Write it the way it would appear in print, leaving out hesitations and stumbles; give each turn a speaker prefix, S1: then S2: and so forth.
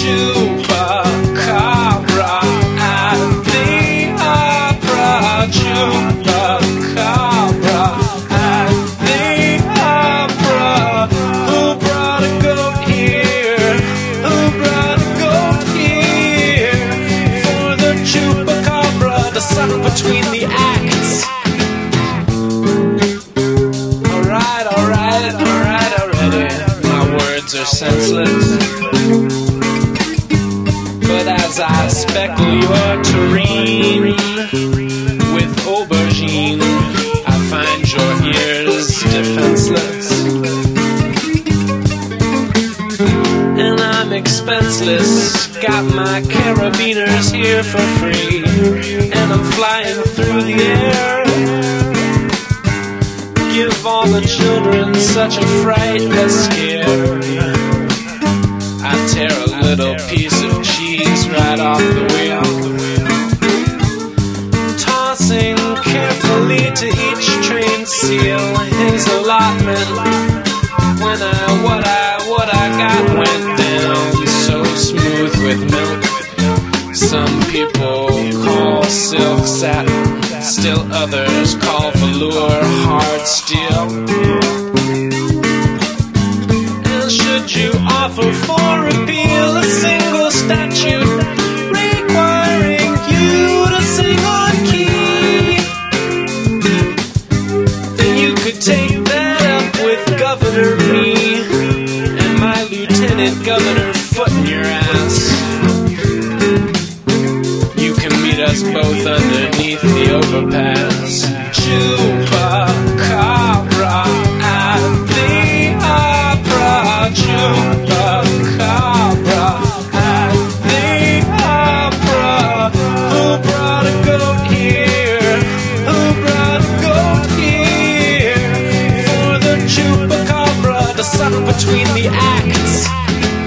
S1: Chupacabra at the opera. Chupacabra at the opera. Who brought a goat here? Who brought a goat here? For the chupacabra to suck between the acts. Alright, already. My words are senseless. But as I speckle your terrain with aubergine, I find your ears defenseless. And I'm expenseless, got my carabiners here for free, and I'm flying through the air. Give all the children such a fright, a scare. I tear a little piece of cheese right off the wheel, tossing carefully to each train seal his allotment. When what I got went down so smooth with milk. Some people call silk satin, still others call velour hard steel. And should you offer for repeal a single statute requiring you to sing on key, then you could take that up with Governor Me and my Lieutenant Governor foot in your ass. You can meet us both underneath the overpass. Chupacabra at the opera. Chupacabra at the opera. Who brought a goat here? Who brought a goat here? For the chupacabra to suck between the acts.